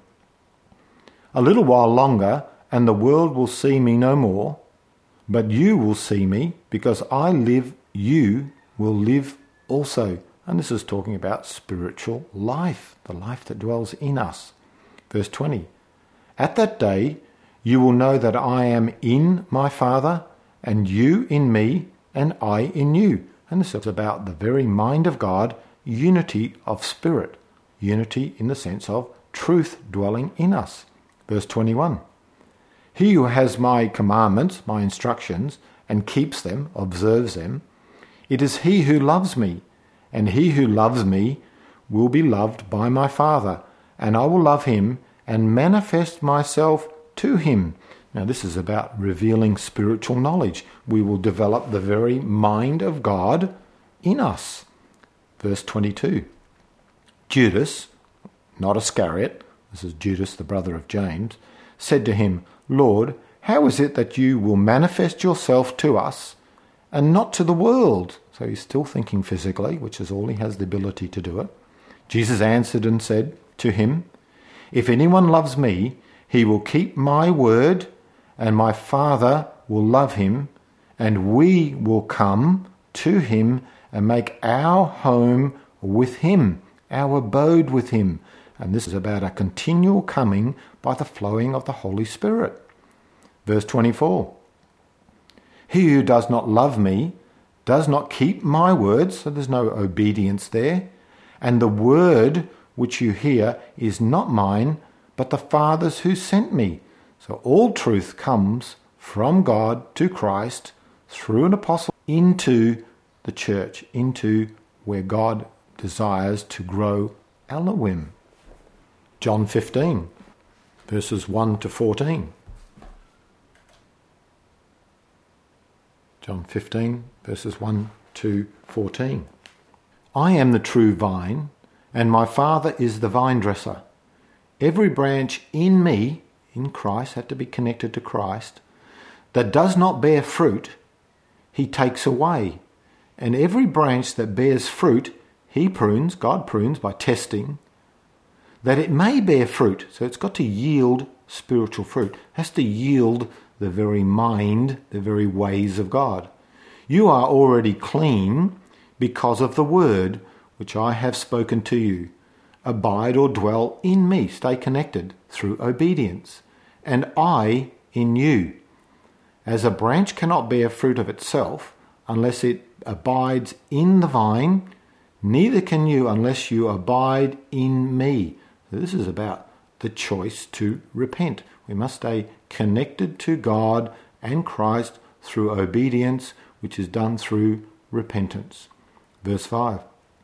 A little while longer, and the world will see me no more, but you will see me, because I live, you will live also. And this is talking about spiritual life, the life that dwells in us. Verse 20. At that day, you will know that I am in my Father, and you in me, and I in you. And this is about the very mind of God, unity of spirit, unity in the sense of truth dwelling in us. Verse 21. He who has my commandments, my instructions, and keeps them, observes them, it is he who loves me, and he who loves me will be loved by my Father, and I will love him and manifest myself to him. Now this is about revealing spiritual knowledge. We will develop the very mind of God in us. Verse 22. Judas, not Iscariot, this is Judas, the brother of James, said to him, Lord, how is it that you will manifest yourself to us and not to the world? So he's still thinking physically, which is all he has the ability to do it. Jesus answered and said to him, If anyone loves me, he will keep my word, and my Father will love him, and we will come to him and make our home with him, our abode with him. And this is about a continual coming by the flowing of the Holy Spirit. Verse 24. He who does not love me does not keep my words, so there's no obedience there. And the word which you hear is not mine, but the Father's who sent me. So all truth comes from God to Christ through an apostle into the church, into where God desires to grow Elohim. John 15, verses 1 to 14. John 15, verses 1 to 14. I am the true vine, and my Father is the vine dresser. Every branch in me, in Christ, had to be connected to Christ, that does not bear fruit, he takes away. And every branch that bears fruit, he prunes, God prunes by testing, that it may bear fruit. So it's got to yield spiritual fruit. It has to yield the very mind, the very ways of God. You are already clean because of the word which I have spoken to you. Abide or dwell in me. Stay connected through obedience. And I in you. As a branch cannot bear fruit of itself unless it abides in the vine, neither can you unless you abide in me. So this is about the choice to repent. We must stay connected to God and Christ through obedience, which is done through repentance. Verse 5.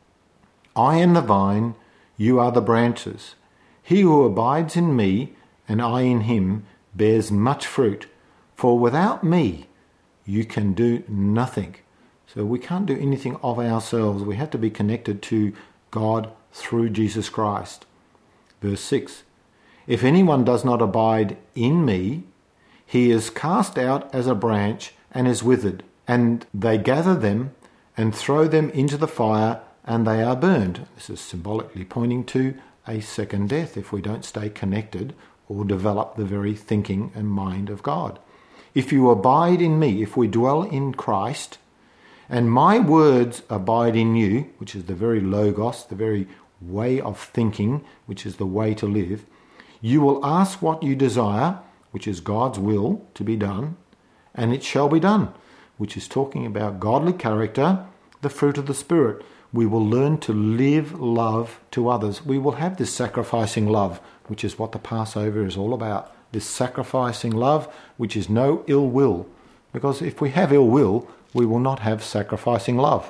I am the vine, you are the branches. He who abides in me and I in him bears much fruit, for without me you can do nothing. So we can't do anything of ourselves. We have to be connected to God through Jesus Christ. Verse 6. If anyone does not abide in me, he is cast out as a branch and is withered, and they gather them and throw them into the fire, and they are burned. This is symbolically pointing to a second death if we don't stay connected or develop the very thinking and mind of God. If you abide in me, if we dwell in Christ, and my words abide in you, which is the very logos, the very way of thinking, which is the way to live, you will ask what you desire, which is God's will to be done, and it shall be done, which is talking about godly character, the fruit of the Spirit. We will learn to live love to others. We will have this sacrificing love, which is what the Passover is all about. This sacrificing love, which is no ill will. Because if we have ill will, we will not have sacrificing love.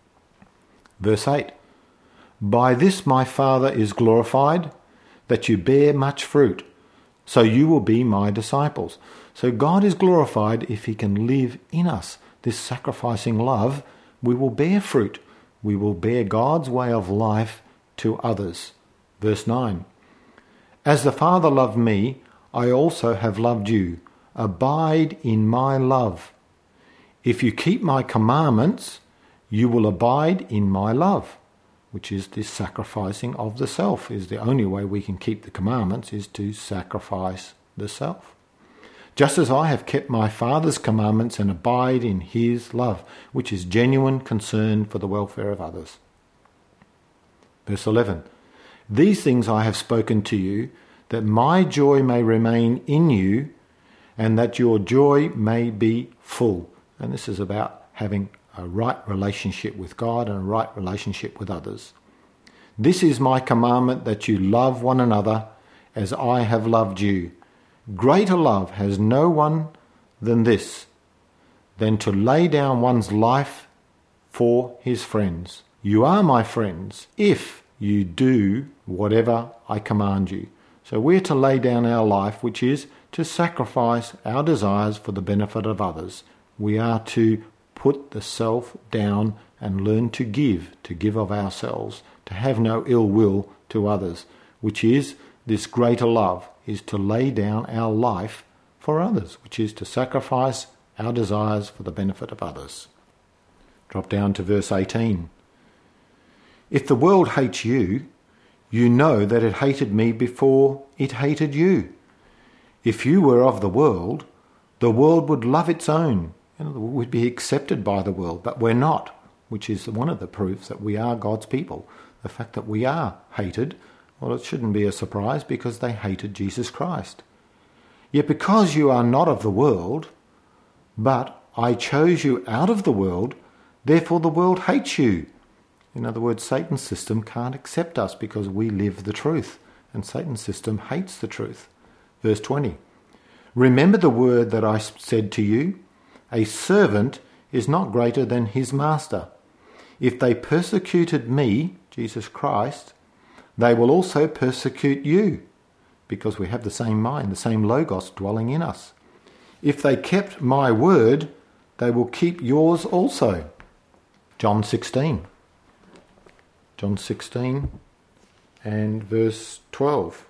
Verse 8. By this my Father is glorified, that you bear much fruit, so you will be my disciples. So God is glorified if he can live in us. This sacrificing love, we will bear fruit. We will bear God's way of life to others. Verse 9. As the Father loved me, I also have loved you. Abide in my love. If you keep my commandments, you will abide in my love, which is this sacrificing of the self. Is the only way we can keep the commandments is to sacrifice the self. Just as I have kept my Father's commandments and abide in his love, which is genuine concern for the welfare of others. Verse 11. These things I have spoken to you, that my joy may remain in you, and that your joy may be full. And this is about having a right relationship with God and a right relationship with others. This is my commandment, that you love one another as I have loved you. Greater love has no one than this, than to lay down one's life for his friends. You are my friends if you do whatever I command you. So we're to lay down our life, which is to sacrifice our desires for the benefit of others. We are to put the self down and learn to give of ourselves, to have no ill will to others, which is this greater love, is to lay down our life for others, which is to sacrifice our desires for the benefit of others. Drop down to verse 18. If the world hates you, you know that it hated me before it hated you. If you were of the world would love its own. We'd be accepted by the world, but we're not, which is one of the proofs that we are God's people. The fact that we are hated, well, it shouldn't be a surprise because they hated Jesus Christ. Yet because you are not of the world, but I chose you out of the world, therefore the world hates you. In other words, Satan's system can't accept us because we live the truth, and Satan's system hates the truth. Verse 20. Remember the word that I said to you, a servant is not greater than his master. If they persecuted me, Jesus Christ, they will also persecute you, because we have the same mind, the same logos dwelling in us. If they kept my word, they will keep yours also. John 16. John 16 and verse 12.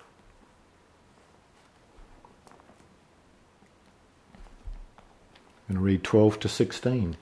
I'm going to read 12 to 16.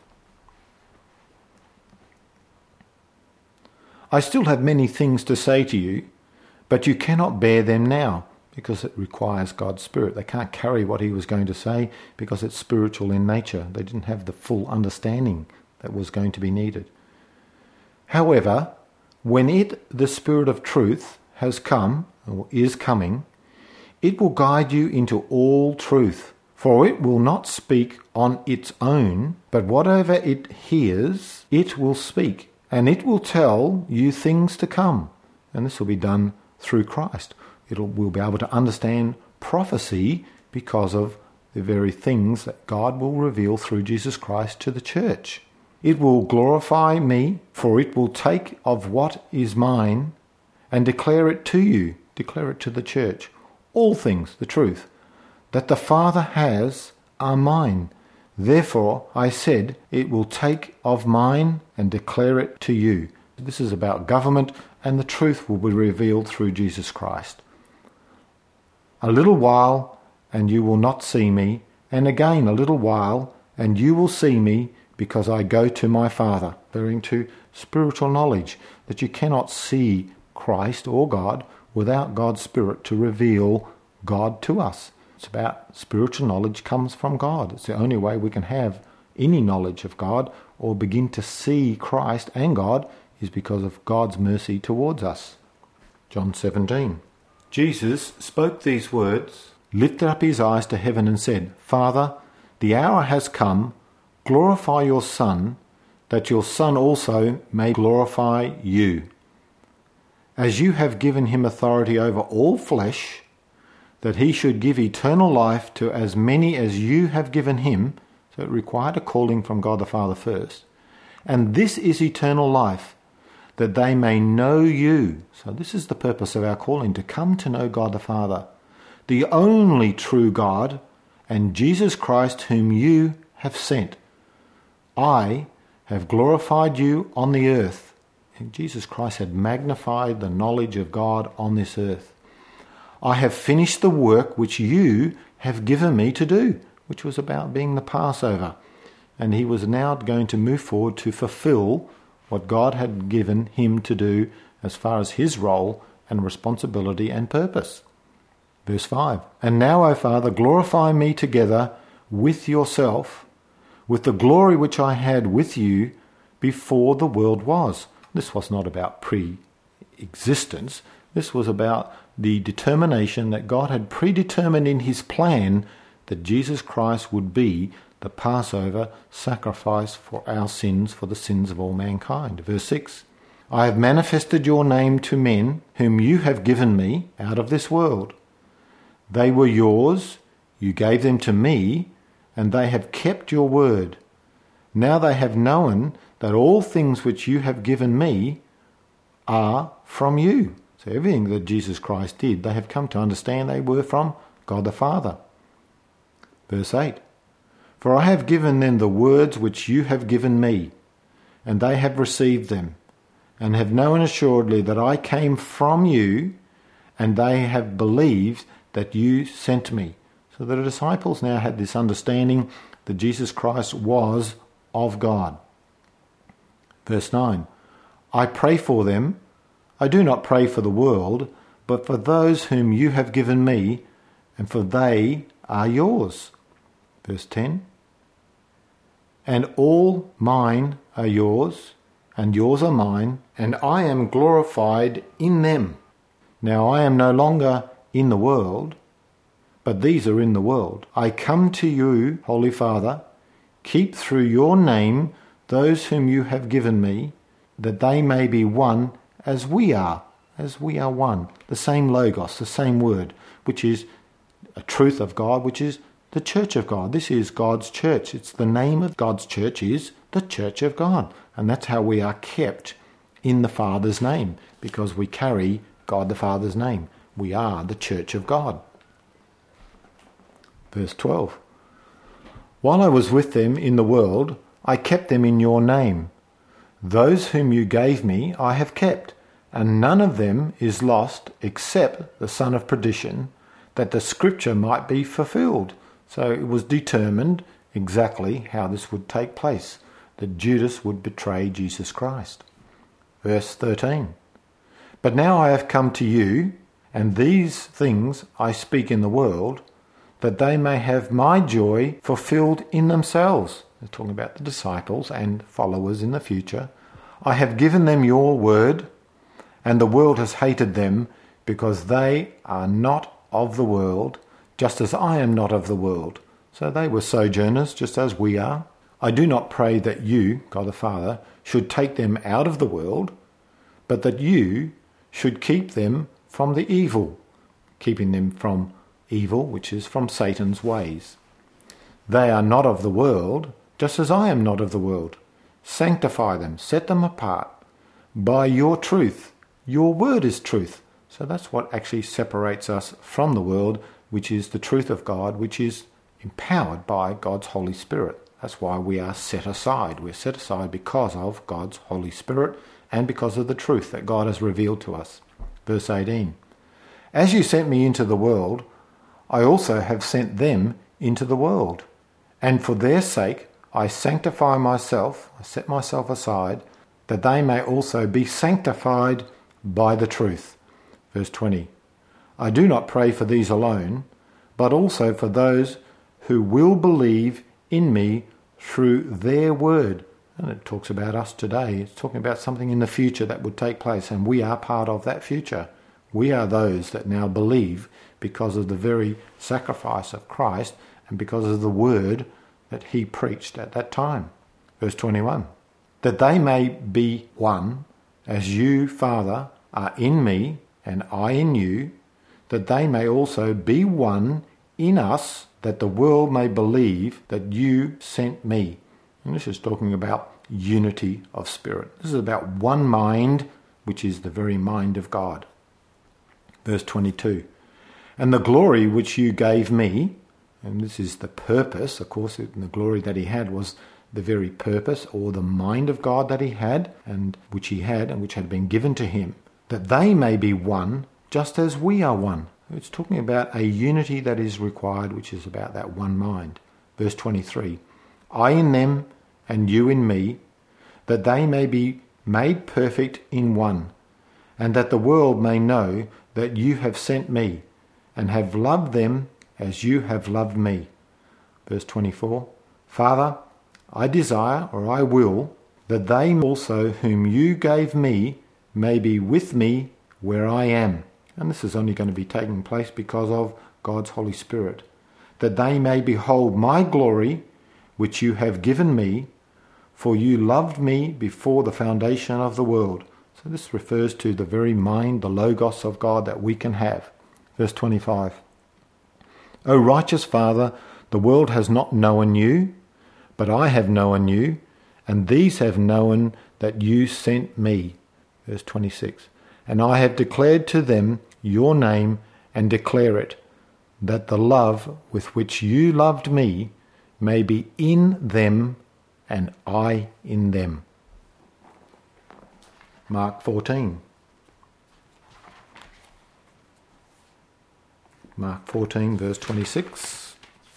I still have many things to say to you, but you cannot bear them now, because it requires God's Spirit. They can't carry what he was going to say because it's spiritual in nature. They didn't have the full understanding that was going to be needed. However, when the Spirit of truth, has come, or is coming, it will guide you into all truth. For it will not speak on its own, but whatever it hears, it will speak, and it will tell you things to come. And this will be done through Christ. We'll be able to understand prophecy because of the very things that God will reveal through Jesus Christ to the church. It will glorify me, for it will take of what is mine and declare it to you, declare it to the church. All things, the truth, that the Father has are mine. Therefore, I said, it will take of mine and declare it to you. This is about government, and the truth will be revealed through Jesus Christ. A little while, and you will not see me, and again a little while, and you will see me, because I go to my Father. Referring to spiritual knowledge, that you cannot see Christ or God without God's Spirit to reveal God to us. It's about spiritual knowledge comes from God. It's the only way we can have any knowledge of God or begin to see Christ and God is because of God's mercy towards us. John 17. Jesus spoke these words, lifted up his eyes to heaven and said, Father, the hour has come, glorify your Son, that your Son also may glorify you. As you have given him authority over all flesh, that he should give eternal life to as many as you have given him. So it required a calling from God the Father first. And this is eternal life, that they may know you. So this is the purpose of our calling, to come to know God the Father, the only true God, and Jesus Christ whom you have sent. I have glorified you on the earth. And Jesus Christ had magnified the knowledge of God on this earth. I have finished the work which you have given me to do, which was about being the Passover. And he was now going to move forward to fulfill what God had given him to do as far as his role and responsibility and purpose. Verse 5, And now, O Father, glorify me together with yourself, with the glory which I had with you before the world was. This was not about pre-existence. This was about the determination that God had predetermined in his plan that Jesus Christ would be the Passover sacrifice for our sins, for the sins of all mankind. Verse 6, I have manifested your name to men whom you have given me out of this world. They were yours, you gave them to me, and they have kept your word. Now they have known that all things which you have given me are from you. So everything that Jesus Christ did, they have come to understand they were from God the Father. Verse 8, For I have given them the words which you have given me, and they have received them, and have known assuredly that I came from you, and they have believed that you sent me. So the disciples now had this understanding that Jesus Christ was of God. Verse 9, I pray for them. I do not pray for the world, but for those whom you have given me, and for they are yours. Verse 10, And all mine are yours, and yours are mine, and I am glorified in them. Now I am no longer in the world, but these are in the world. I come to you, Holy Father, keep through your name those whom you have given me, that they may be one as we are one. The same logos, the same word, which is a truth of God, which is the church of God. This is God's church. It's the name of God's church is the church of God. And that's how we are kept in the Father's name, because we carry God the Father's name. We are the church of God. Verse 12. While I was with them in the world, I kept them in your name. Those whom you gave me I have kept, and none of them is lost except the son of perdition, that the scripture might be fulfilled. So it was determined exactly how this would take place, that Judas would betray Jesus Christ. Verse 13. But now I have come to you, and these things I speak in the world, that they may have my joy fulfilled in themselves. They're talking about the disciples and followers in the future. I have given them your word, and the world has hated them, because they are not of the world, just as I am not of the world. So they were sojourners, just as we are. I do not pray that you, God the Father, should take them out of the world, but that you should keep them from the evil, keeping them from evil, which is from Satan's ways. They are not of the world, just as I am not of the world. Sanctify them, set them apart by your truth. Your word is truth. So that's what actually separates us from the world, which is the truth of God, which is empowered by God's Holy Spirit. That's why we are set aside. We're set aside because of God's Holy Spirit and because of the truth that God has revealed to us. Verse 18. As you sent me into the world, I also have sent them into the world. And for their sake I sanctify myself, I set myself aside, that they may also be sanctified by the truth. Verse 20. I do not pray for these alone, but also for those who will believe in me through their word. And it talks about us today. It's talking about something in the future that would take place, and we are part of that future. We are those that now believe because of the very sacrifice of Christ and because of the word that he preached at that time. Verse 21. That they may be one, as you, Father, are in me and I in you, that they may also be one in us, that the world may believe that you sent me. And this is talking about unity of spirit. This is about one mind, which is the very mind of God. Verse 22. And the glory which you gave me, and this is the purpose, of course, the glory that he had was the very purpose or the mind of God that he had, and which had been given to him, that they may be one just as we are one. It's talking about a unity that is required, which is about that one mind. Verse 23. I in them and you in me, that they may be made perfect in one, and that the world may know that you have sent me, and have loved them as you have loved me. Verse 24. Father, I desire, or I will, that they also whom you gave me may be with me where I am. And this is only going to be taking place because of God's Holy Spirit. That they may behold my glory, which you have given me, for you loved me before the foundation of the world. So this refers to the very mind, the Logos of God that we can have. Verse 25. O righteous Father, the world has not known you, but I have known you, and these have known that you sent me. Verse 26. And I have declared to them your name, and declare it, that the love with which you loved me may be in them, and I in them. Mark 14. Mark 14, verse 26.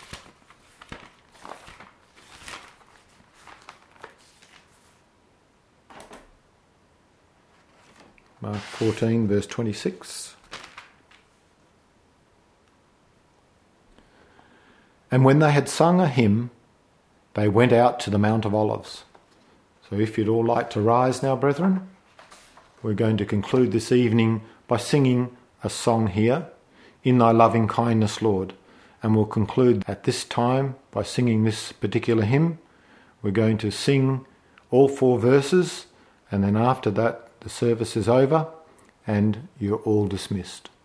Mark 14, verse 26. And when they had sung a hymn, they went out to the Mount of Olives. So if you'd all like to rise now, brethren, we're going to conclude this evening by singing a song here, In Thy Loving Kindness, Lord. And we'll conclude at this time by singing this particular hymn. We're going to sing all 4 verses, and then after that the service is over and you're all dismissed.